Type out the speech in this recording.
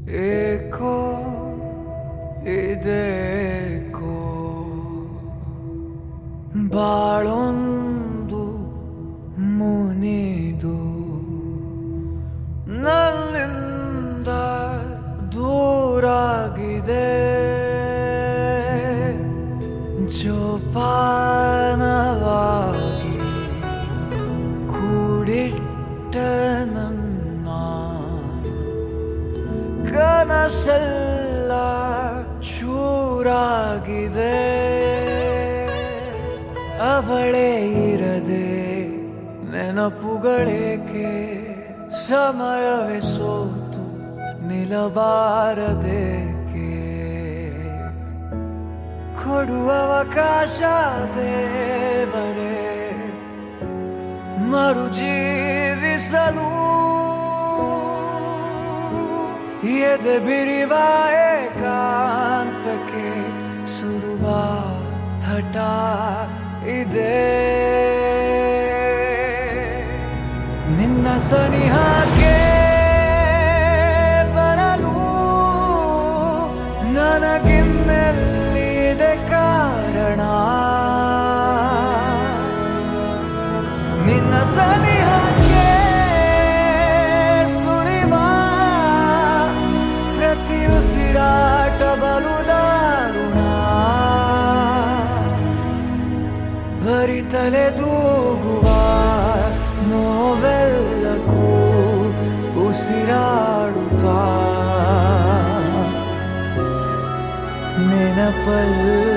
ಏಕೋ ಇದೇಕೋ ಬಾಳೊಂದು ಮುನಿದು ನನ್ನಿಂದ ದೂರಾಗಿದೆ ಜೋಪಾನವಾಗಿ ಕೂಡಿಟ್ಟ ನನ್ನ ಕನಸೆಲ್ಲ ಚೂರಾಗಿದೆ ಅವಳೇ ಇರದೆ ನೆನಪುಗಳೇಕೆ ಸಮಯವೇ ಸೋತು ನಿಲ್ಲಬಾರದೇಕೆ ಕೊಡುವ ಅವಕಾಶ ದೇವರೇ ಮರುಜೀವಿಸಲು ಎದೆ ಬಿರಿವ ಏಕಾಂತಕ್ಕೆ ಸುಡುವ ಹಠ ಇದೆ ನಿನ್ನ ಸನಿಹಕ್ಕೆ ಬರಲು ನನಗಿನ್ನೆಲ್ಲಿದೆ ಕಾರಣ ನಿನ್ನ ಸನಿಹಕ್ಕೆ ಸುರಿವ ಪ್ರತಿ ಉಸಿರಾಟ ಬಲು ದಾರುಣ ಬರಿತಲೆ ದೂಗುವ ನೋವೆಲ್ಲಕ್ಕೂ ಉಸಿರಾಡುತ್ತಾ ನೆನಪಲ್ಲ